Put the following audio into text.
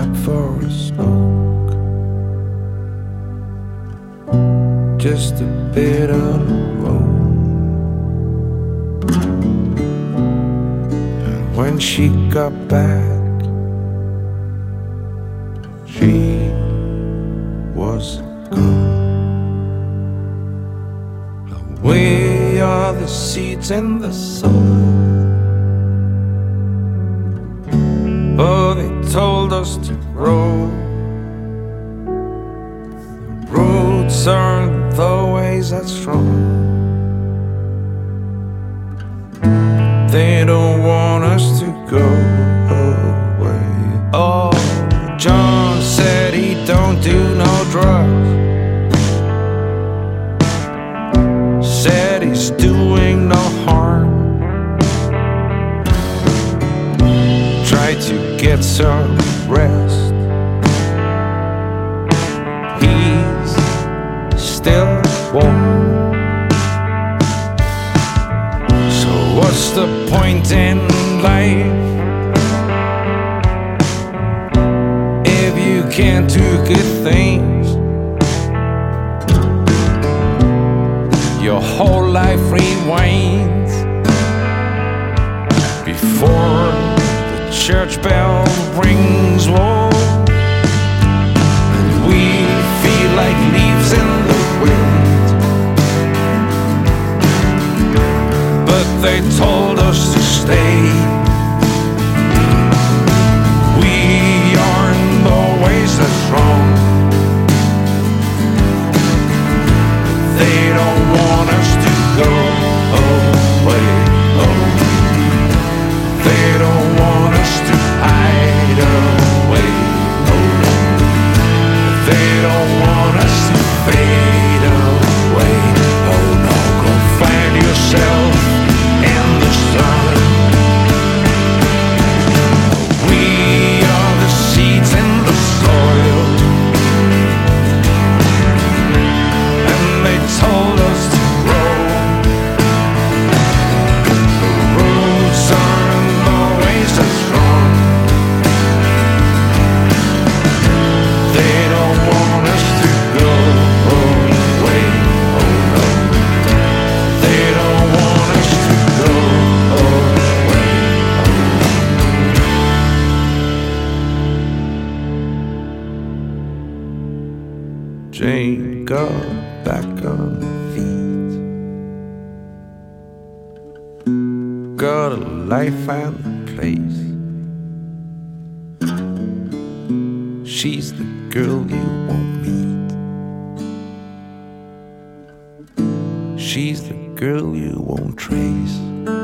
for a smoke, just a bit on the road. And when she got back, she was gone. Away are the seeds and the soil. Oh, they told us to grow. The roots aren't always that strong. They don't want us to go away. Oh, John said he don't do no drugs. Said he's doing no harm. Try to get some rest. He's still warm. So what's the point in life if you can't do good things? Your whole life rewinds before church bell rings, whoa. And we feel like leaves in the wind, but they told us to stay. We aren't always as strong. They don't want us to go away. Oh, they don't want us to hide away. Oh, they don't want us to fade away. Oh no, go find yourself in the sun. We are the seeds in the soil, and they told us to grow. The roots aren't always as strong. They don't want us to go away. Oh no, they don't want us to go away. Jane got back on her feet, got a life and a place. She's the girl you won't meet. She's the girl you won't trace.